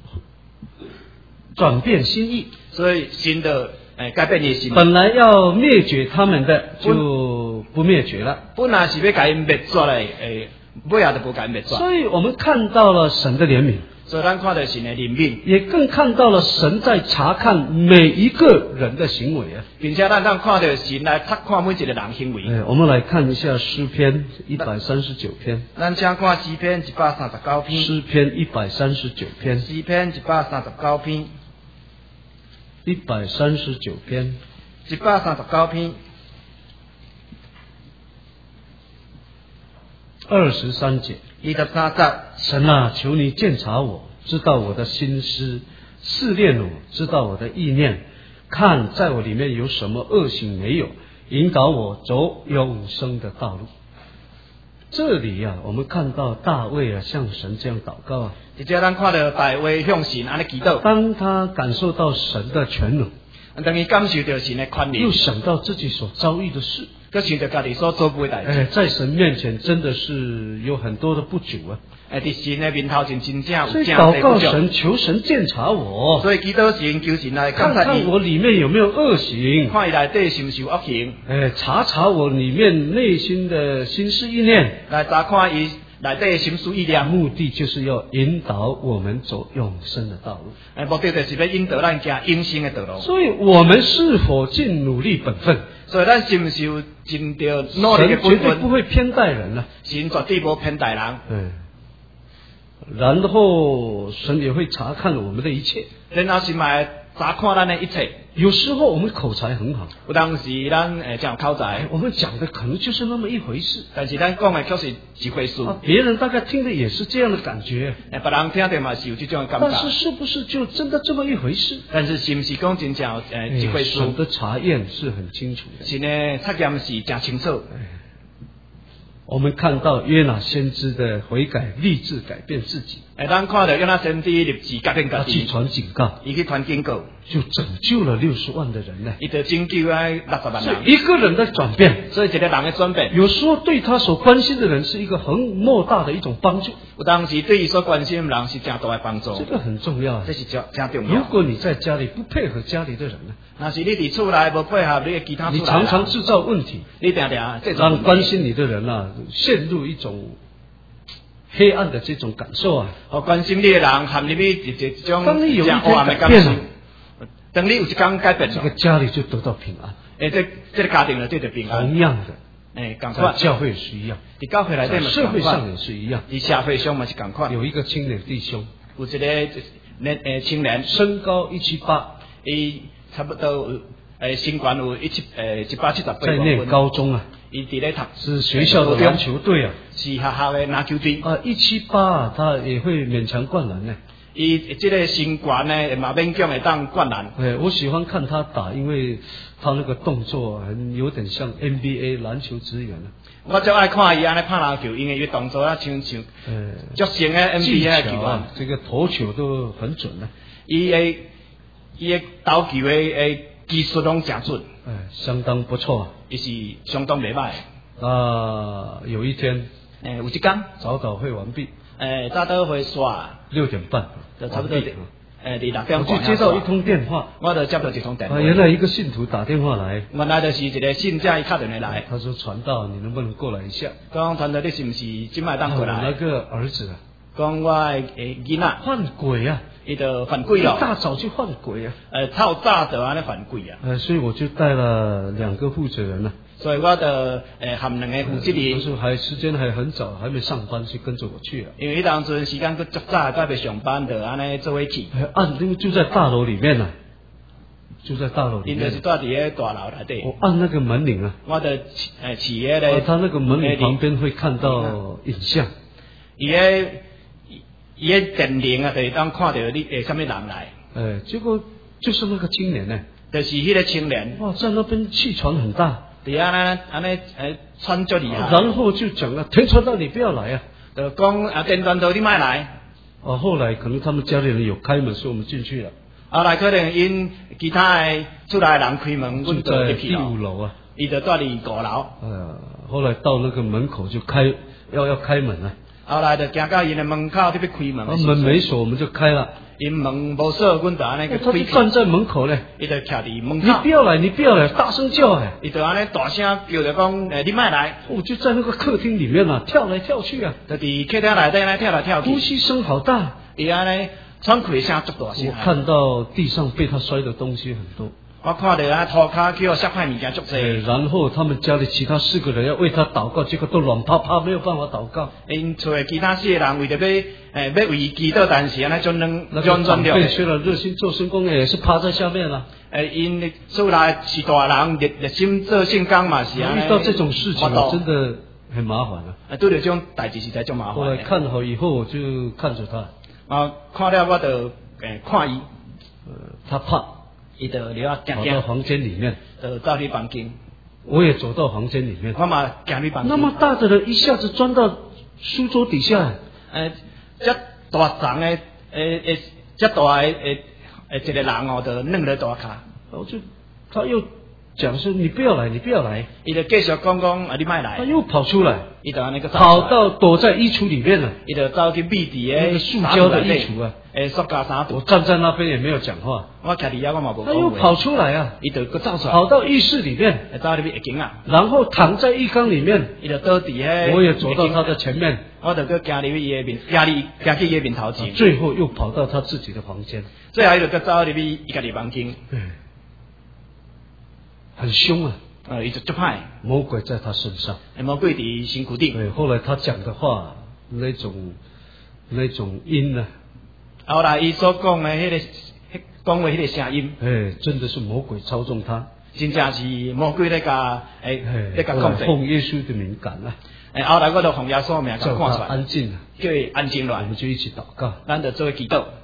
转变心意， 所以神的诶改变伊心意。 本来要灭绝他们的，就不灭绝了。 本来是要甲因灭绝嘞，诶，尾下就不甲因灭绝。 所以我们看到了神的怜悯， 所以咱看到神的怜悯， 也更看到了神在查看每一个人的行为啊。 并且咱咱看到神来察看每一个人行为。 哎，我们来看一下诗篇一百三十九篇。 咱先看诗篇一百三十九篇。 诗篇一百三十九篇。 诗篇一百三十九篇。 一百三十九篇。 一百三十九篇。 二十三节。 二十三节。 神啊，求你鉴察我，知道我的心思，试炼我，知道我的意念，看在我里面有什么恶行没有，引导我走永生的道路。这里啊，我们看到大卫啊向神这样祷告啊。 直接咱看到大卫向神安尼祈祷。 当他感受到神的全能， 等于感受到神的权力， 又想到自己所遭遇的事， 佮想到家己所做过的代志。 哎，在神面前真的是有很多的不足啊。 哎，伫神的面头前真正有所以正祷告地不足。 神，求神鉴察我， 所以祈祷神，求神来看监察看我里面有没有恶行， 看伊内底是毋是有恶行， 哎，查查我里面内心的心思意念， 来查看伊内底心思意念。 目的就是要引导我们走永生的道路。 哎，目的就是要引导咱行永生的道路。 所以我们是否尽努力本分？ 所以咱是毋是有尽着努力的神绝对本分？ 不会偏待人啊。 神绝对无偏待人。 嗯，然后神也会查看我们的一切。 然后神嘛会查看咱的一切。 有时候我们口才很好， 有当时咱诶讲口才， 我们讲的可能就是那么一回事， 但是咱讲的确实一回事。 啊，别人大概听的也是这样的感觉。 诶，别人听到嘛是有这种的感但是觉。 是不是就真的这么一回事？ 但是是毋是讲真正诶一回事？ 神的查验是很清楚的。 神的测验是真清楚。 我们看到约拿先知的悔改，立志改变自己。 诶，咱看到约拿先知立志改变家他去己， 传警告， 伊去传警告， 就拯救了六十万的人呢。 伊就拯救啊六十万所人。 以一个人的转变， 所以一个人的转变， 有时候对他所关心的人是一个很莫大的一种帮助。 有当时对伊所关心的人是真大的帮助。 这个很重要。 这是真真重要。 如果你在家里不配合家里的人呢， 若是你伫厝内无配合你的其他你厝内人， 常常制造问题， 你定定这种让问题关心你的人啊陷入一种黑暗的这种感受啊。 和关心你的人陷入去一一种当你有一天真黑暗的感受改变了， 等你有一天改变这个了， 家里就得到平安。 诶，这这个家庭就对着平安。 同样的， 诶，共在款， 教会也是一样， 伫教会内底在嘛是社会上共款， 也是一样。 伫社会上嘛是共款。 有一个青年弟兄， 有一个年诶青年， 身高一七八， 伊差不多有诶身高有一七诶一百七十八在念公分。 高中啊， 伊伫咧读是学校的篮球队啊， 是学校的篮球队。 啊一七八啊，他也会勉强灌篮呢。 伊这个身高呢，嘛勉强会当灌篮。 哎，我喜欢看他打，因为他那个动作很有点像 N B A 篮球职员啊。 我最爱看伊安尼拍篮球，因为伊动作啊像像呃， 足成的 N 技 B A 巧球员啊，，这个投球都很准啊。 伊的伊的投球的诶技术拢真准， 哎，相当不错啊。 伊是相当袂歹。 啊，有一天诶，有一天， 早祷会完毕， 诶，早倒会煞， 六点半， 就差不多完毕啊诶，伫六我点半就接到一通电话， 我就接到一通电话啊，。原来一个信徒打电话来， 原来就是一个信者伊敲电话来， 他说传道，你能不能过来一下？ 讲传到你是毋是即摆当过我那来？ 个儿子啊， 讲我的诶囡仔， 换鬼啊， 伊就犯规一咯， 大早就换鬼啊。 诶，透早就安尼犯规啊， 呃，所以我就带了两个负责人呢、 所以我就诶含两个负责那人。 时候还时间还很早，还没上班，就跟着我去了。 因为迄当阵时间佫足早，还未上班，就安尼做伙去。 哎，按因为住在大楼里面呢、住在大楼里因就是面。 住伫咧大楼内底， 我按那个门铃啊， 我就诶饲迄哦个， 他那个门铃旁边会看到影像。 伊迄伊迄电铃啊，就是当看到你诶什么人来， 哎，结果就是那个青年呢、 就是迄个青年， 哇，在那边气喘很大， 伫安尼安尼诶穿足厉害， 然后就讲了，田传道你不要来啊。 就讲啊电传道你莫来， 哦，后来可能他们家里人有开门，所以我们进去了， 后来可能因其他诶厝内人开门，阮就住在第入去咯五，楼啊。 伊就住伫五楼， 呃，后来到那个门口就开，要要开门了、 后来就行到因诶门口，特别开门啊的时候， 门没锁，我们就开了。 因门无锁，阮就安尼哎他个开开， 就站在门口呢， 伊就徛伫门口你不。要来，你不要来，大声叫哎！ 伊就安尼大声叫着讲，诶，你莫来， 我就在那个客厅里面啊，跳来跳去啊， 就伫客厅内底安尼跳来跳去， 呼吸声好大， 伊安尼喘气声足大声。 我看到地上被他摔的东西很多。 我看到啊，涂骹去互摔坏物件足侪。 然后他们家里其他四个人要为他祷告，结果都软趴趴，没有办法祷告。 因厝的其他四个人为着要诶要为祈祷，但是安尼种能种种了。 虽然热心做圣工也是趴在下面了。 诶，因出来是大人，热热心做圣工嘛是安尼。 遇到这种事情啊，真的很麻烦啊。 啊，对着这种代志实在足麻烦。 后来看好以后，我就看着他。 啊，看了我就诶看伊， 呃，他怕。 伊就了啊， 跑到房间里面， 就走去房间。 我也走到房间里面， 我嘛行去房间。 那么大的人一下子钻到书桌底下， 诶，这大长的，诶诶，这大的诶诶一个人哦，就软在大骹。 我就他又讲说你不要来，你不要来， 伊就继续讲讲啊，你莫来。 他又跑出来， 伊就安尼个跑到躲在衣橱里面了， 伊就走去秘伫诶塑胶的衣橱啊。 诶，塑胶衫。 我站在那边也没有讲话。 我徛伫遐，我嘛无。 他又跑出来啊！ 伊就个走出来， 跑到浴室里面， 走入去浴缸啊。 然后躺在浴缸里面， 伊就倒伫遐。 我也走到他的前面， 我就个行入去伊诶面，行入行去伊诶面头前。 最后又跑到他自己的房间， 最后伊就个走入去伊家己房间。 嗯，很凶啊！ 呃，伊就足歹。 魔鬼在他身上。 魔鬼伫身躯顶。 对，后来他讲的话，那种那种音呢？ 后来伊所讲的迄个讲话迄个声音， 哎，真的是魔鬼操纵他， 真正是魔鬼咧甲诶咧甲控制。 奉耶稣的名赶啊！ 诶，后来我就奉耶稣名甲看出来， 安静啊， 叫伊安静落来， 我们就一起祷告， 咱就做祈祷。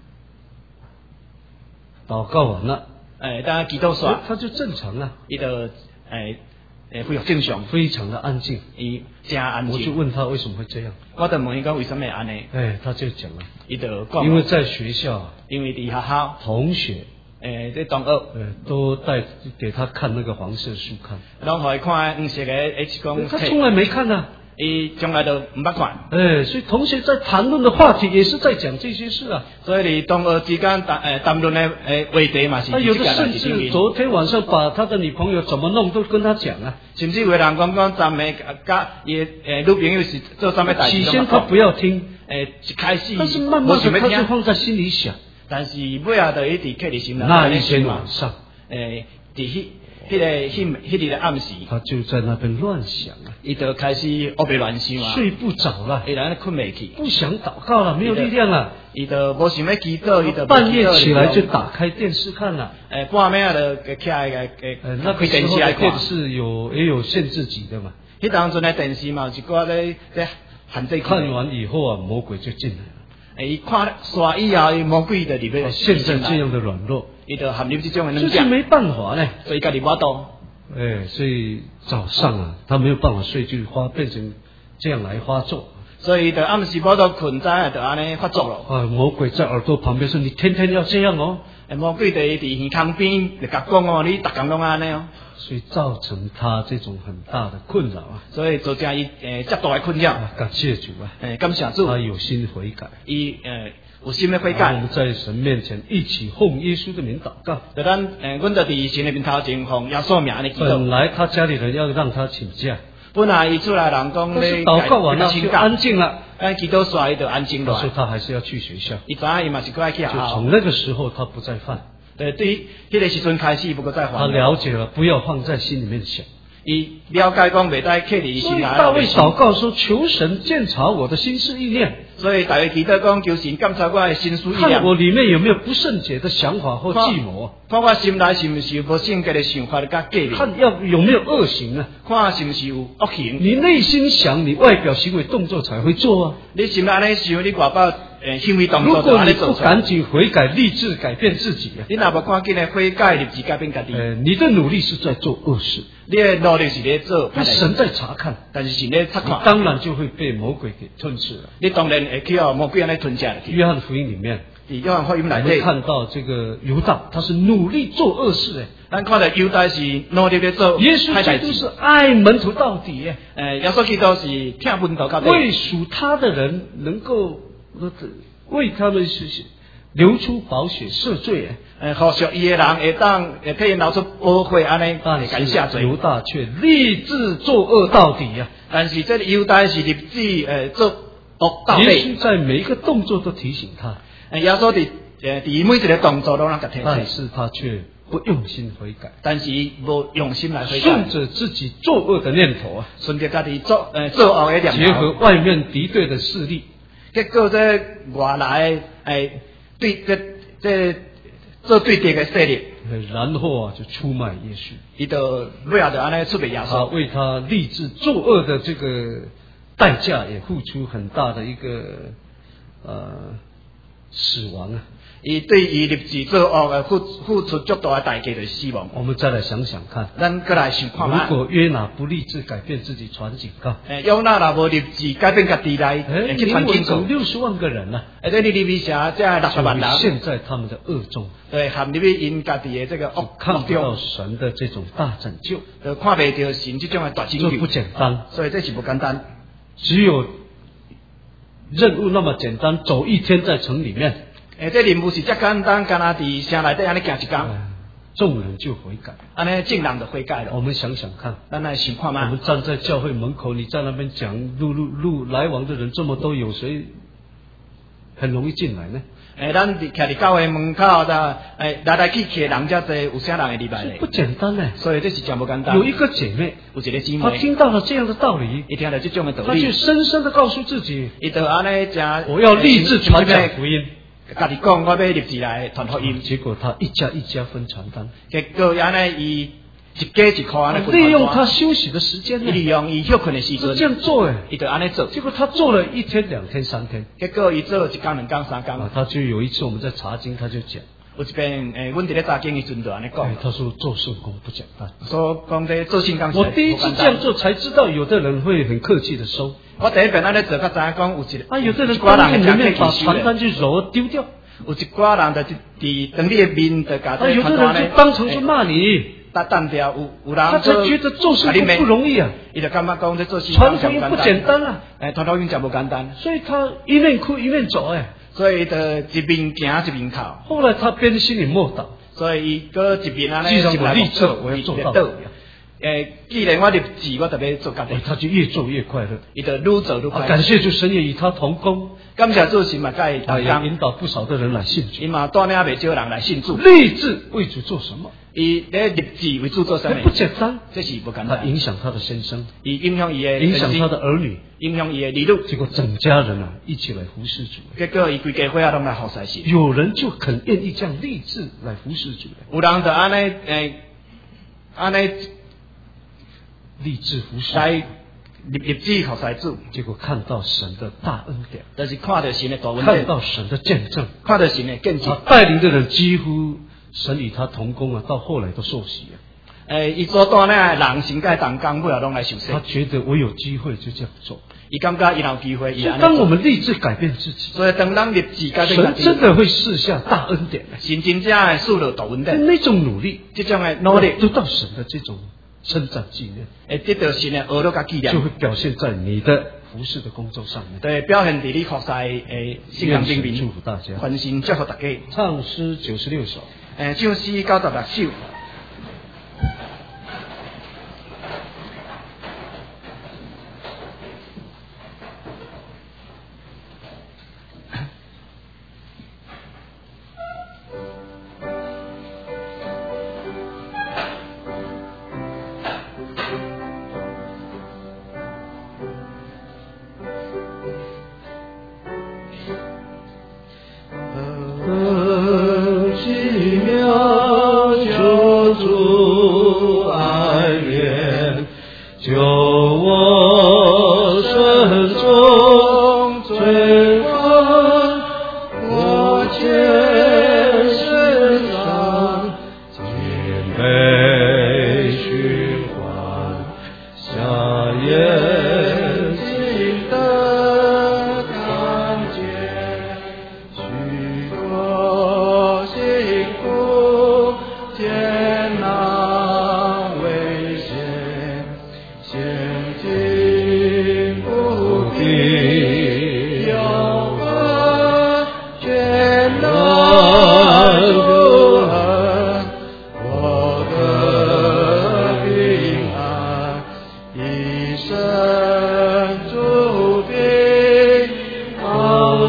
祷告完了， 诶，当祈祷煞， 他就正常了， 伊就诶。诶，恢复正常， 非常的安静， 伊真安静。 我就问他为什么会这样， 我就问伊讲为什么会安尼？ 哎，他就讲了， 伊就讲， 因为在学校， 因为伫学校， 同学， 诶，这同学， 呃，都带给他看那个黄色书看， 拢互伊看黄色嘅 H 光， 他从来没看啊。 伊从来都唔捌看， 哎，所以同学在谈论的话题也是在讲这些事啊。 所以你同学之间谈诶谈论的诶话题嘛是。 他有的甚至昨天晚上把他的女朋友怎么弄都跟他讲啊。 甚至有人讲讲昨暝甲伊诶女朋友是做啥物代志。 起先他不要听， 诶一开始， 但是慢慢的他就放在心里想。 但是尾下就一直刻伫心里。 那一天晚上， 诶，伫迄。迄个迄迄个暗时， 他就在那边乱想啊， 伊就开始胡白乱想啊， 睡不着了， 伊然困袂去， 不想祷告了，没有力量了， 伊就无想要祈祷，伊就半夜起来就打开电视看了， 诶，半暝啊就起来个个， 那个时候的电视有也有限制级的嘛， 迄当阵的电视嘛，是个咧咧限制。 看完以后啊，魔鬼就进来了。 伊看刷以后，魔鬼就入去。 现在这样的软弱， 伊就陷入这种的软弱。 就是没办法呢， 所以家己无度。 哎，所以早上啊，他没有办法睡，就发变成这样来发作。 所以就暗时无度困，早就安尼发作咯。 啊，魔鬼在耳朵旁边说：“你天天要这样哦。” 魔鬼在伫耳旁边就甲讲哦，你逐工拢安尼哦。 所以造成他这种很大的困扰啊。 所以造成伊诶较大的困扰。 感谢主啊！ 诶，感谢主。 他有心悔改。 伊诶有心的悔改。 我们在神面前一起奉耶稣的名祷告。 就咱诶，阮就伫神的面头前奉耶稣名安尼祈祷。 本来他家里人要让他请假。 本来伊出来人讲咧， 祷告完了就安静了。 但祈祷煞伊就安静落来。 所以他还是要去学校。 伊知影伊嘛是过来去学校。 就从那个时候他不再犯。 对，对，迄个时阵开始不过再犯。 他了解了，不要放在心里面想。 伊了解讲袂带刻伫伊心内。 大卫祷告说：“求神鉴察我的心思意念。” 所以大卫祈祷讲：“求神鉴察我的心思意念。” 看我里面有没有不圣洁的想法或计谋。 看我心内是不是有无圣洁的想法甲计谋。 看要有没有恶行啊？ 看是不是有恶行。 你内心想，你外表行为动作才会做啊。 你心内安尼想，你外表诶行为动作就安尼做。 如果你不赶紧悔改、立志改变自己啊， 你若无赶紧的悔改、立志改变家己。 呃，你的努力是在做恶事。 你的努力是咧做， 神在查看， 但是神咧查看， 当然就会被魔鬼给吞噬了。 你当然会去哦，魔鬼安尼吞下去。 约翰福音里面， 约翰福音内底看到这个犹大，他是努力做恶事诶。 咱看到犹大是努力咧做， 耶稣基督是爱门徒到底诶。 诶，耶稣基督是听门徒到底， 为属他的人能够为他们是流出宝血赦罪诶。 诶，好属伊的人会当会替因流出宝血安尼， 但感谢罪。 犹大却立志作恶到底啊！ 但是这犹大是立志诶做到耶底。 稣在每一个动作都提醒他， 耶稣伫誒伫每一個動作都讓佢提但醒， 是他卻不用心悔改， 但是無用心來悔改， 順着自己作惡的念頭啊， 順着家己做誒做惡嘅念結合頭， 外面敵對的勢力， 結果這外來誒對這這做對敵嘅勢力， 然後啊就出賣耶穌， 伊就尾後就安尼出賣耶他穌， 為他立志作惡的這個代價也付出很大的一個呃死亡啊。 伊對伊立志做惡嘅付付出足大嘅代價就是死亡。 我們再來想想看， 咱過來想看如下， 果約拿不立志改變自己傳警告， 誒約拿若無立志改變家己來哎， 去傳警告有，六十萬個人啊， 誒對你利未寫即係六十萬人， 陷在他們的惡中， 對含入去因家己嘅這個惡看不到惡中， 神的這種大拯救， 就看袂到神這種嘅大拯這不救， 簡單。 所以這是不簡單。 只有任務那麼簡單，走一天在城裡面， 誒，這任務是遮簡單，干那佇城內底安尼行一工， 哎眾人就悔改。 安尼眾人就悔改了。 我們想想看， 咱來想看嘛我們，站在教會門口，你在那邊講路路路來往的人這麼多，有誰很容易進來呢？ 誒，咱佇徛佇教會門口，誒來來去去人遮濟，有啥人會入來咧不？簡單呢。 所以這是真不簡單。 有一個姐妹， 有一個姊她妹， 聽到了這樣的道理， 伊聽到這種嘅道她就理， 深深地告訴自己， 伊就安尼正， 我要立志傳講福音。 家己講，我要立志來傳福音。 結果她一家一家分傳單， 結果安尼伊一家一箍安尼分利用她傳單， 休息的時間呢， 伊利用伊休困嘅時陣， 是這樣做哎。 伊就安尼做。 結果她做了一天、兩天、三天， 結果伊做一工、兩工、三工啊，。他就有一次我們在查經，他就講， 有一遍誒，阮佇咧查經嘅時陣就安尼講哎，，他說做聖工不簡單。 所講這做聖工。 我第一次這樣做，才知道有的人會很客氣的收， 我第一遍安尼做，較知影講有一個啊，有的人一寡當面裡人面把傳係真客單就揉丟掉， 有一寡人就佇當你嘅面就甲啊， 這有的傳單人就當場就罵你， 搭單掉，有有他人才覺得做聖工不容易啊， 伊就感覺講這做聖傳工福音不簡單啊， 誒，傳福音就無簡單， 所以他一面哭一面走哎。 所以就一面行一面哭， 後來他邊心裡默禱， 所以伊個一面安尼既然一來我立志做我要做到倒。誒，既然我立志，我特別做家己哎，，他就越做越快樂。 伊就愈做愈啊， 快。 感謝主，神也與他同工， 感謝主，神嘛，甲伊啊，也同工， 引導不少的人來信主。 伊嘛帶領袂少人來信主。 立志為主做什麼？ 伊咧立志為主做什還不麼？ 簡單， 這是不簡他單。 影響他的先生， 伊影響伊嘅影響他的兒女， 影響伊嘅兒女。 結果整家人啊一起來服侍主。 結果伊規家伙仔攏來服侍神。 有人就很願意這樣立志來服侍主， 有人就安尼誒，安尼立志服侍， 來立立志服侍主， 結果看到神的大恩典， 就是看到神嘅大恩看典， 到神的見證， 看到神嘅見證。 他帶領的人幾乎神與他同工啊，到後來都受洗啊。 誒，伊所帶呢人神界同工，尾後攏來受洗他。覺得我有機會就這樣做。 伊感覺伊有機會，伊所以安尼做。 當我們立志改變自己， 所以當咱立志改變家己， 神真的會賜下大恩典來。 神真正係賜落大恩典。 那種努力， 這種嘅努力， 得到神的這種稱讚紀念， 誒，得到神嘅學到甲紀念， 就會表現在你的服侍的工作上面。 對，表現佇你服侍誒聖人證願神祝明， 福大家。 全心祝福大家。 唱詩九十六首。 誒，唱詩九十六首。 很奇妙，救主愛憐，救我身中罪患，我前身上謙卑循環，瞎眼睛的看見。許多辛苦艱難危險，陷進不必憂患，艱難如何獲得平安，一生主必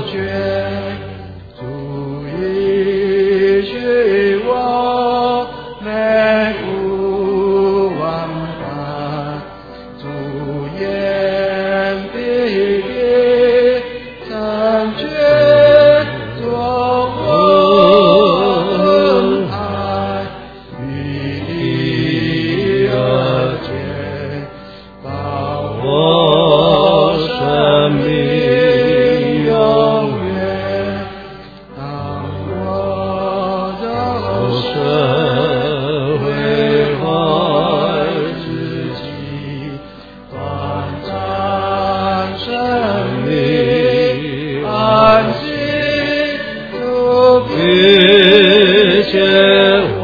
觉，主已许我美不忘返，主言必定成全作我恩爱，与你而结，把我生命永远。当我走神回怀之际，短暂生命安息，主必且我